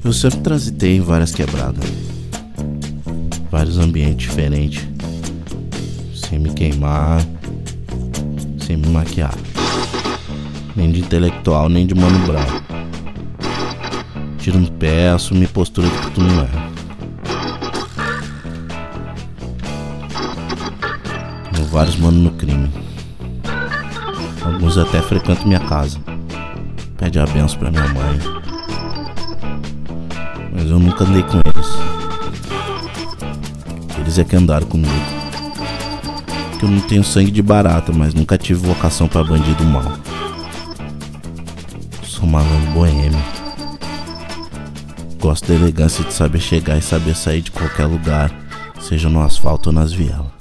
Eu sempre transitei em várias quebradas, vários ambientes diferentes, sem me queimar, sem me maquiar, nem de intelectual, nem de Mano Brown. Tiro no pé, assumi postura de que tu não é. Tenho vários manos no crime. Alguns até frequentam minha casa. Pede a benção pra minha mãe. Mas eu nunca andei com eles. Eles é que andaram comigo. Que eu não tenho sangue de barata, mas nunca tive vocação pra bandido mal. Sou malandro boêmio. Gosto da elegância de saber chegar e saber sair de qualquer lugar, seja no asfalto ou nas vielas.